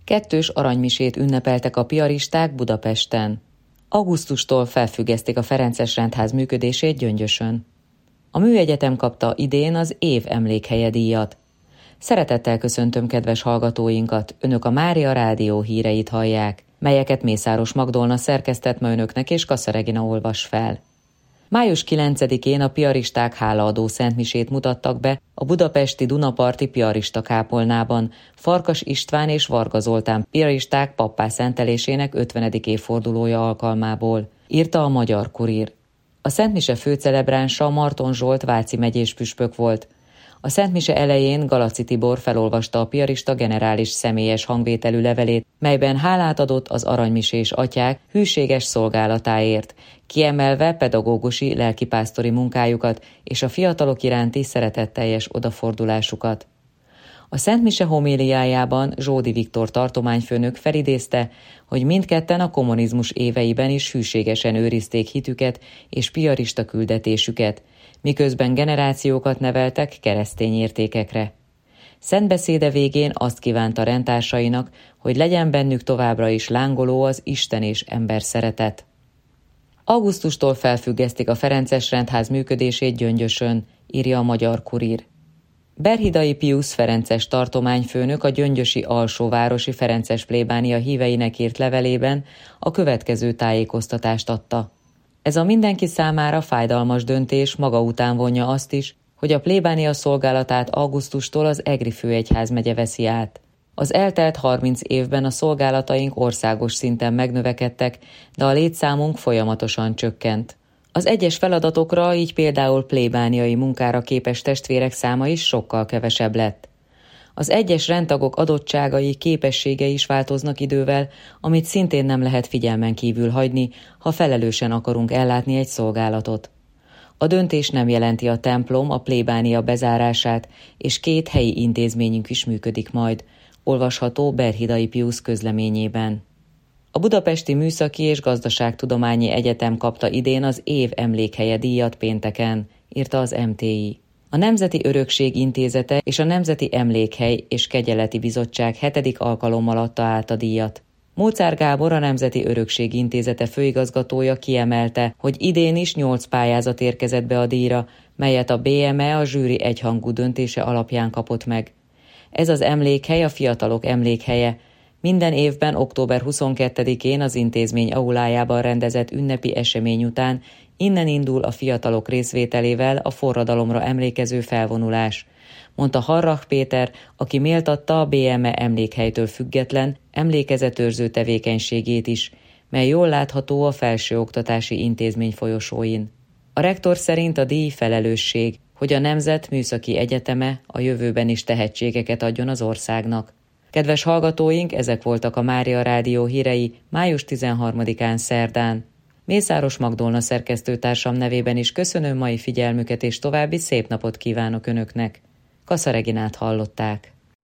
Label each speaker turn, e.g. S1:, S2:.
S1: Kettős aranymisét ünnepeltek a piaristák Budapesten. Augusztustól felfüggesztik a ferences rendház működését Gyöngyösön. A Műegyetem kapta idén az év emlékhelye díjat. Szeretettel köszöntöm kedves hallgatóinkat, önök a Mária Rádió híreit hallják, melyeket Mészáros Magdolna szerkesztett ma önöknek és Kassa Regina olvas fel. Május 9-én a piaristák hálaadó szentmisét mutattak be a budapesti Dunaparti piarista kápolnában, Farkas István és Varga Zoltán piaristák pappá szentelésének 50. évfordulója alkalmából, írta a Magyar Kurír. A szentmise főcelebránsa Marton Zsolt váci megyés püspök volt. A szentmise elején Galaci Tibor felolvasta a piarista generális személyes hangvételű levelét, melyben hálát adott az aranymisés atyák hűséges szolgálatáért, kiemelve pedagógusi lelkipásztori munkájukat és a fiatalok iránti szeretetteljes odafordulásukat. A szentmise homéliájában Zsódi Viktor tartományfőnök felidézte, hogy mindketten a kommunizmus éveiben is hűségesen őrizték hitüket és piarista küldetésüket, miközben generációkat neveltek keresztény értékekre. Szentbeszéde végén azt kívánta rendtársainak, hogy legyen bennük továbbra is lángoló az Isten és ember szeretet. Augusztustól felfüggesztik a ferences rendház működését Gyöngyösön, írja a Magyar Kurír. Berhidai Piusz ferences tartományfőnök a gyöngyösi alsóvárosi ferences plébánia híveinek írt levelében a következő tájékoztatást adta. Ez a mindenki számára fájdalmas döntés maga után vonja azt is, hogy a plébánia szolgálatát augusztustól az Egri főegyházmegye veszi át. Az eltelt 30 évben a szolgálataink országos szinten megnövekedtek, de a létszámunk folyamatosan csökkent. Az egyes feladatokra, így például plébániai munkára képes testvérek száma is sokkal kevesebb lett. Az egyes rendtagok adottságai, képességei is változnak idővel, amit szintén nem lehet figyelmen kívül hagyni, ha felelősen akarunk ellátni egy szolgálatot. A döntés nem jelenti a templom, a plébánia bezárását, és 2 helyi intézményünk is működik majd, olvasható Berhidai Piusz közleményében. A Budapesti Műszaki és Gazdaságtudományi Egyetem kapta idén az év emlékhelye díjat pénteken, írta az MTI. A Nemzeti Örökség Intézete és a Nemzeti Emlékhely és Kegyeleti Bizottság 7. alkalommal adta át a díjat. Móczár Gábor, a Nemzeti Örökség Intézete főigazgatója kiemelte, hogy idén is 8 pályázat érkezett be a díjra, melyet a BME a zsűri egyhangú döntése alapján kapott meg. Ez az emlékhely a fiatalok emlékhelye. Minden évben október 22-én az intézmény aulájában rendezett ünnepi esemény után innen indul a fiatalok részvételével a forradalomra emlékező felvonulás, mondta Harrach Péter, aki méltatta a BME emlékhelytől független emlékezetőrző tevékenységét is, mely jól látható a felsőoktatási intézmény folyosóin. A rektor szerint a díj felelősség, hogy a Nemzet Műszaki Egyeteme a jövőben is tehetségeket adjon az országnak. Kedves hallgatóink, ezek voltak a Mária Rádió hírei május 13-án szerdán. Mészáros Magdolna szerkesztőtársam nevében is köszönöm mai figyelmüket, és további szép napot kívánok önöknek. Kassa Reginát hallották.